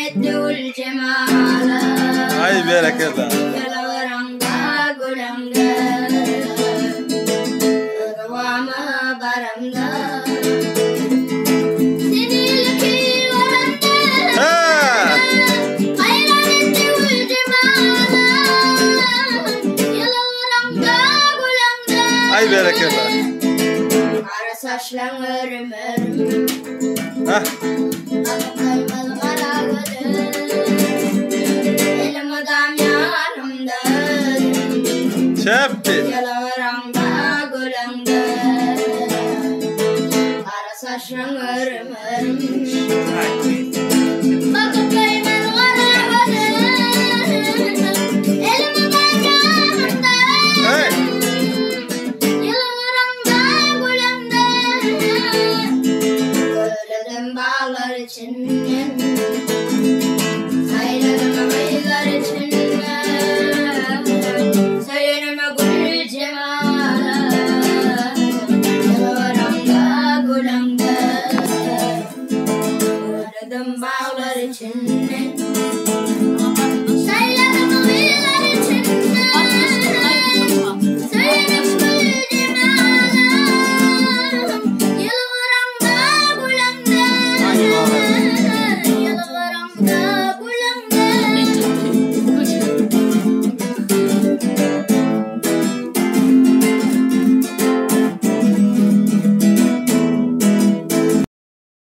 ettiğül cemala. Ay bereketler. Yalavaranga gulanga. Rıvama baramda. Sinilki varanda. Hayran ettiğül cemala. Yalavaranga gulanga. Ay bereketler. Kara saçlan örüm örüm. Hah. Akıllı karagödü. Elim adam yanımda. Çepti. Yalavaranga gülümde. Kara saçlan örüm örüm. Bakıp kayman karagödü. Elim adam yanımda. Hey. Bağlar için, sayladım aylar için.